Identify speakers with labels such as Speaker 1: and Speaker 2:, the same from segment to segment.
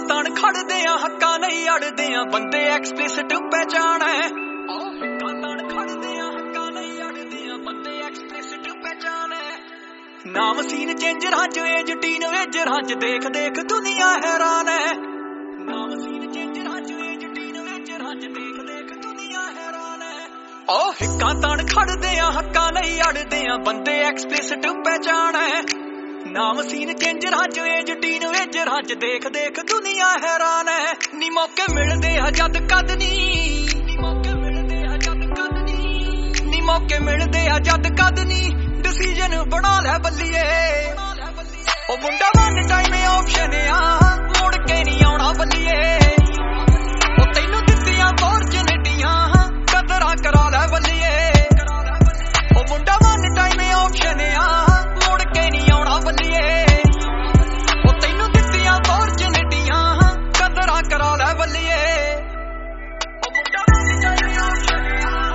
Speaker 1: ਤਾਣ ਖੜਦੇ ਆ ਹੱਕਾਂ ਨਹੀਂ ਅੜਦੇ ਆ ਬੰਦੇ ਐਕਸਪਲਿਸਿਟ ਪਹਿਚਾਣ ਹੈ ਹੱਕਾਂ ਤਾਣ ਖੜਦੇ ਆ ਹੱਕਾਂ ਨਹੀਂ ਅੜਦੇ ਆ ਬੰਦੇ ਐਕਸਪਲਿਸਿਟ ਪਹਿਚਾਣ ਹੈ ਨਾਮ ਸੀਨ ਚੇਂਜਰਾਂ ਚ ਏਜ ਟੀਨ ਵੇਜਰਾਂ ਚ ਦੇਖ ਦੇਖ ਦੁਨੀਆ ਹੈਰਾਨ ਹੈ ਨਾਮ ਸੀਨ ਚੇਂਜਰਾਂ ਚ ਏਜ ਟੀਨ ਵੇਜਰਾਂ ਚ ਦੇਖ ਦੇਖ ਦੁਨੀਆ ਹੈਰਾਨ ਹੈ ਹੱਕਾਂ ਤਾਣ ਖੜਦੇ ਆ ਹੱਕਾਂ ਨਹੀਂ ਅੜਦੇ ਆ ਬੰਦੇ ਐਕਸਪਲਿਸਿਟ ਪਹਿਚਾਣ ਹੈ ਨਾਮ ਸੀਨ ਚੇਂਜਰਾਂ ਚ ਏਜ ਟੀਨ ਵੇਜਰਾਂ ਚ ਦੇਖ ਦੇਖ ਦੁਨੀਆ ਹੈਰਾਨ ਹੈ ਨੀ ਮੌਕੇ ਮਿਲਦੇ ਆ ਜਦ ਕਦ ਨੀ ਮੌਕੇ ਮਿਲਦੇ ਆ ਜਦ ਕਦ ਨੀ ਨੀ ਮੌਕੇ ਮਿਲਦੇ ਆ ਜਦ ਕਦ ਨੀ ਡਿਸੀਜਨ ਬਣਾ ਲੈ ਬੱਲੀਏ ਉਹ ਮੁੰਡਾ ਵਨ ਟਾਈਮ ਆਪਸ਼ਨ ਆ ਮੁੜ ਕੇ ਨੀ ਆਉਣਾ ਬੱਲੀਏ ਉਹ ਤੈਨੂੰ ਦਿੱਤੀਆਂ ਫੋਰਚੂਨਿਟੀਆਂ ਕਦਰਾਂ ਕਰਾ ਲੈ ਬੱਲੀਏ ਉਹ ਮੁੰਡਾ ਵਨ ਟਾਈਮ ਆਪਸ਼ਨ ਆ ਮੁੜ ਕੇ ਨੀ ਆਉਣਾ ਬੱਲੀਏ ਉਹ ਤੈਨੂੰ ਦਿੱਤੀਆਂ ਫੋਰਚੂਨਿਟੀਆਂ ਕਦਰਾਂ ਕਰਾ ਲੈ ਬੱਲੀਏ ਉਹ ਮੁੰਡਾ ਵਨ ਟਾਈਮ ਆਪਸ਼ਨ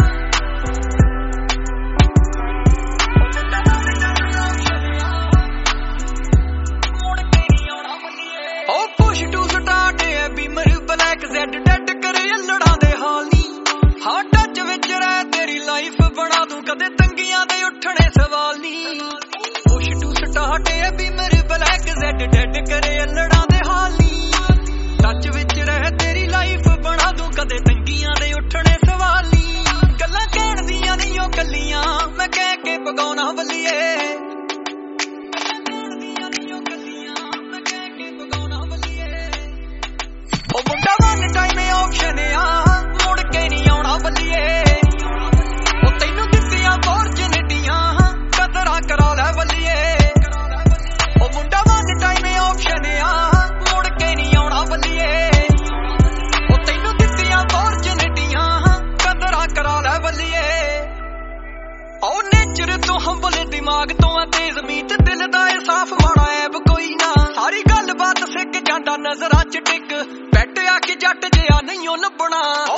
Speaker 1: ਡੈਡ ਕਰੇ ਅਲੜਾਂ ਦੇ ਹਾਲ ਨੀ ਹਾਂ ਟੱਚ ਵਿੱਚ ਰਹਿ ਤੇਰੀ ਲਾਈਫ ਬਣਾ ਦੂੰ ਕਦੇ ਤੰਗੀਆਂ ਦੇ ਉੱਠਣੇ ਸਵਾਲ ਨੀ push to start a Beamer black Z dad ਕਰੇ ਅਲੜਾਂ ਦੇ ਹਾਲ ਨੀ ਟੱਚ ਵਿੱਚ ਰਹਿ ਤੇਰੀ ਲਾਈਫ ਬਣਾ ਦੂੰ ਕਦੇ ਤੰਗੀਆਂ ਦੇ ਉੱਠਣੇ ਸਵਾਲ ਨੀ ਗੱਲਾਂ ਕਹਿਣ ਦੀਆਂ ਨਹੀਂ ਉਹ ਕੱਲੀਆਂ ਮੈਂ ਕਹਿ ਕੇ ਪਗਾਉਣਾ ਬੱਲੀਏ ਉਹ ਮੁੰਡਾ ਵਨ ਟਾਈਮ ਆਪਸ਼ਨ ਆ ਮੁੜ ਕੇ ਨੀ ਆਉਣਾ ਬੱਲੀਏ ਉਹ ਤੈਨੂੰ ਦਿੱਤੀਆਂ ਫੋਰਚੂਨਿਟੀਆਂ ਕਦਰਾਂ ਕਰਾ ਲੈ ਬੱਲੀਏ ਉਹ ਮੁੰਡਾ ਵਨ ਟਾਈਮ ਆਪਸ਼ਨ ਆ ਮੁੜ ਕੇ ਨੀ ਆਉਣਾ ਬੱਲੀਏ ਉਹ ਤੈਨੂੰ ਦਿੱਤੀਆਂ ਫੋਰਚੂਨਿਟੀਆਂ ਕਦਰਾਂ ਕਰਾ ਲੈ ਬੱਲੀਏ ਉਹ ਨੇਚਰ ਤੋਂ ਹੰਬਲ ਦਿਮਾਗ ਤੋਂ ਆ ਤੇਜ਼ ਮੀਤ ਦਿਲ ਦਾ ਏ ਸਾਫ਼ ਮਾੜਾ ਐਬ ਕੋਈ ਨਾ ਸਾਰੀ ਗੱਲਬਾਤ ਸਿੱਕ ਜਾਂਦਾ ਨਜ਼ਰਾਂ ਚ ਟਿਕ ਬੈਠ ਆ ਕੇ ਜੱਟ ਜਿਹਾ ਨਹੀਂ ਉਹ ਲੱਭਣਾ